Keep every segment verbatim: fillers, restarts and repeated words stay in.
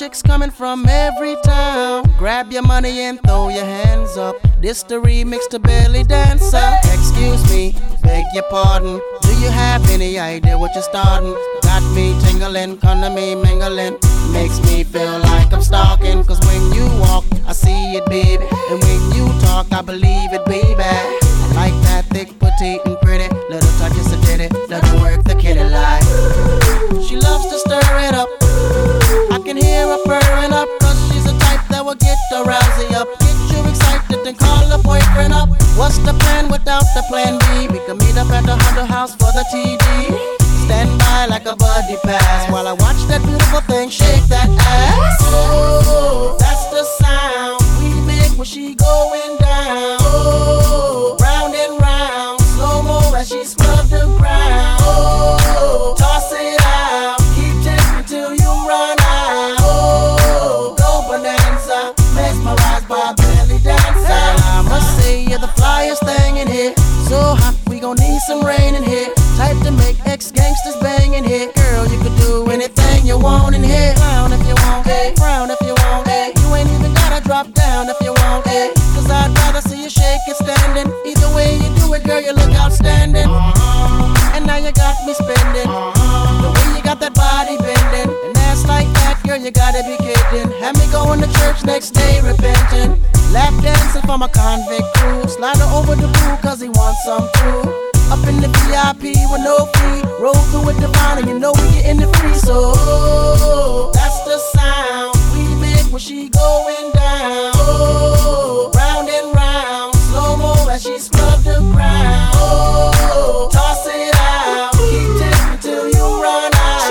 chicks coming from every town. Grab your money and throw your hands up. This the remix to Belly Dancer. Excuse me, beg your pardon. Do you have any idea what you're starting? Got me tingling, come me mingling. Makes me feel like I'm stalking. Cause when you walk, I see it, baby. And when you talk, I believe it, baby. I like that thick, petite, and pretty. Little touches of ditty, let her work the kitty like. She loves to stir it up. I can hear her purring up. Cause she's a type that will get the rousey up. Get you excited and call her boyfriend up. What's the plan without the plan B? We can meet up at the Hunter House for the T D. Stand by like a buddy pass while I watch that beautiful thing shake that ass. Oh, that's the sound we make when she going down. Oh, round and round, slow-mo as she scrub the ground. Oh, toss it out, keep taking till you run out. Oh, go bonanza, mesmerized by Belly Dancer. I must say you're the flyest thing in here. So hot, we gon' need some rain in here. Type to make ex-gangsters bang in here. Girl, you can do anything you want in here. Clown if you want, hey. Frown if you want, hey. You ain't even gotta drop down if you want, hey. Cause I'd rather see you shake it standing. Either way you do it, girl, you look outstanding. Uh-huh. And now you got me spending. Uh-huh. The way you got that body bending. And ass like that, girl, you gotta be kidding. Have me going to church next day repenting. Lap dancing for my convict crew. Slide her over the pool cause he wants some too. Up in the V I P with no fee. Roll through with Divine and you know we getting it free. So oh, that's the sound we make when she going down. Oh, round and round, slow-mo as she scrub the ground. Oh, toss it out, keep taking till you run out.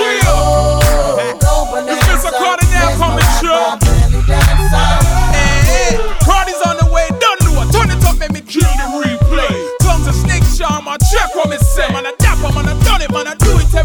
Oh, go bonanza. It's just a Cardinal coming show. Hey, Cardi's on the way, don't know what. Turn it up, make me kill the replay. Tongues of snake charm, I check what me say. Man, I dap 'em, man, I done it, man, I do it